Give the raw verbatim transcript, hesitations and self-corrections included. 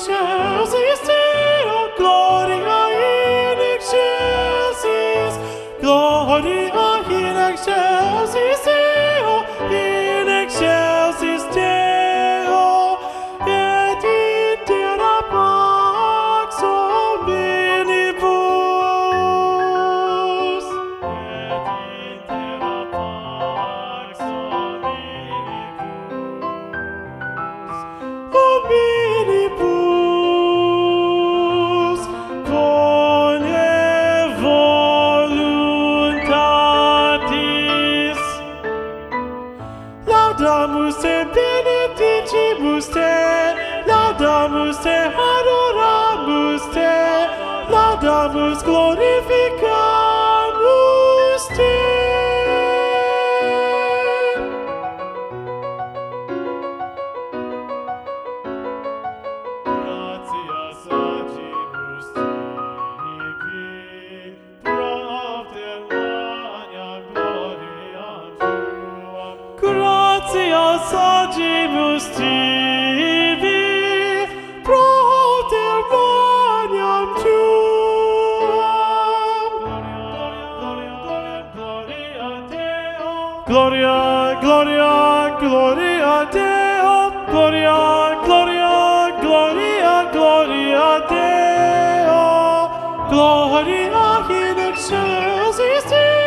excelsis Deo, gloria in excelsis, gloria in excelsis Deo, in excelsis Deo, et in terra pax omnibus, et in terra pax omnibus, omnibus, bone voluntatis, laudamus te, benedicimus te, laudamus te, adoramus te, laudamus, glorificamus te. Gratias agimus tibi, propter magnam gloriam tuam. Gratias agimus tibi, propter magnam tuam. Gloria, gloria, gloria, gloria, gloria Deo, gloria, gloria, gloria, gloria Deo, gloria in excelsis Deo.